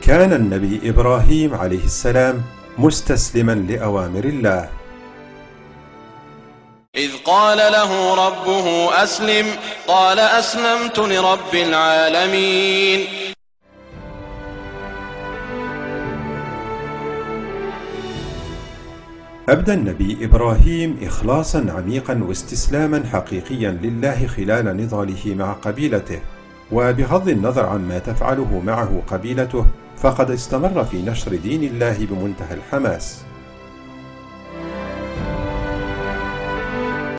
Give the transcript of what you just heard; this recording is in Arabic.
كان النبي إبراهيم عليه السلام مستسلما لأوامر الله. إذ قال له ربه أسلم قال أسلمت لرب العالمين. أبدى النبي إبراهيم إخلاصا عميقا واستسلاما حقيقيا لله خلال نضاله مع قبيلته، وبغض النظر عما تفعله معه قبيلته فقد استمر في نشر دين الله بمنتهى الحماس.